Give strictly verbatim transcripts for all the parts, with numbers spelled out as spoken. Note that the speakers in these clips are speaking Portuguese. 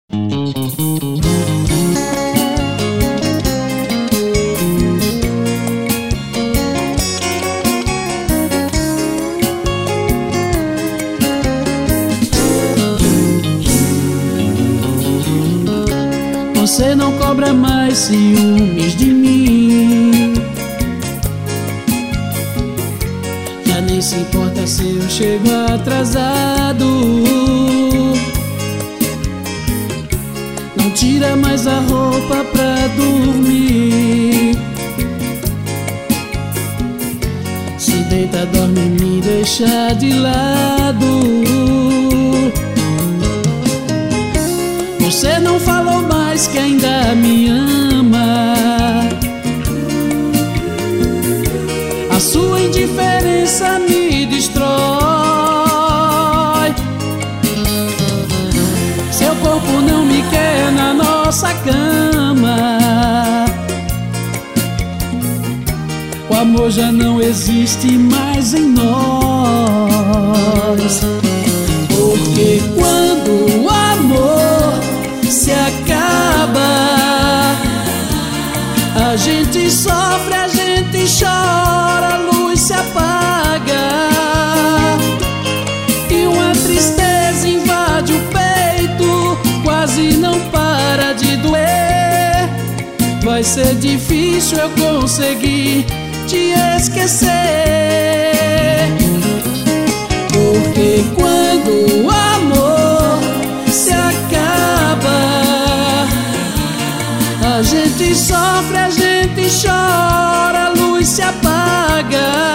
Você não cobra mais ciúmes de mim, já nem se importa se eu chego atrasado. Não tira mais a roupa pra dormir, se deita, dorme e me deixa de lado. Você não falou mais que ainda me ama, a sua indiferença me destrói. Seu corpo não me quer na nossa cama, o amor já não existe mais em nós. Porque quando o amor se acaba, a gente sofre, a gente chora, a luz se apaga e uma tristeza invade o peito, quase não para de doer. Vai ser difícil eu conseguir te esquecer, porque quando o amor se acaba, a gente sofre, a gente chora, a luz se apaga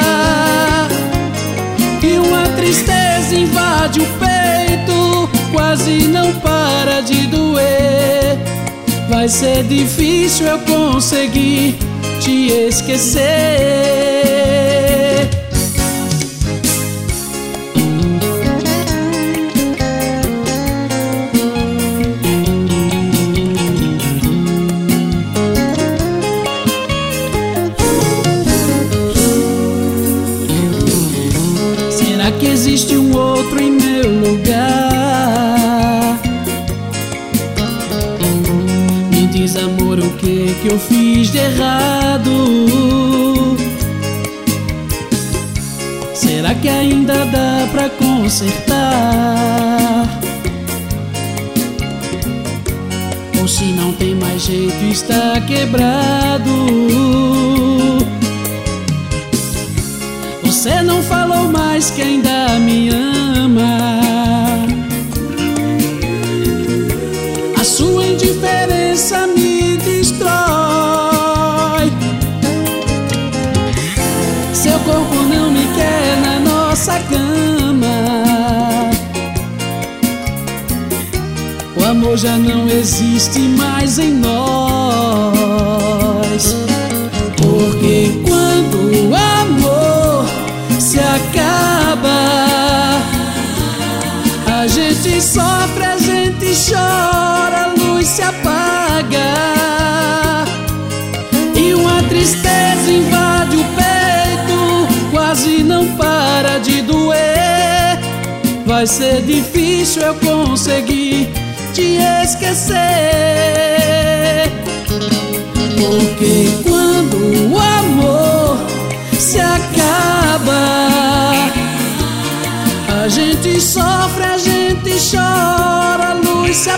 e uma tristeza invade o peito, quase não para de doer. Vai ser difícil eu conseguir te esquecer. Será que existe um outro em meu lugar? Me diz, amor, o que que eu fiz de errado? Será que ainda dá pra consertar? Ou se não tem mais jeito, está quebrado? Você não falou mais que ainda me ama, a sua indiferença me destrói. Seu corpo não me quer na nossa cama, o amor já não existe mais em nós. Porque quando o amor se acaba, a gente sofre, a gente chora, a luz se apaga e uma tristeza invade o peito, quase não para de doer. Vai ser difícil eu conseguir te esquecer, porque quando o amor se acaba, a gente sofre, a gente chora, a luz se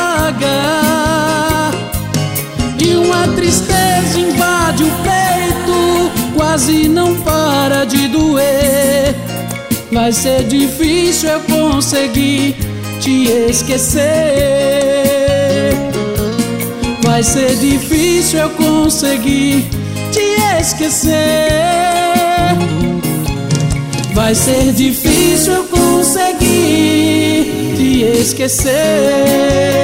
apaga e uma tristeza invade o peito, quase não para de doer. Vai ser difícil eu conseguir te esquecer, vai ser difícil eu conseguir te esquecer, vai ser difícil eu conseguir te esquecer.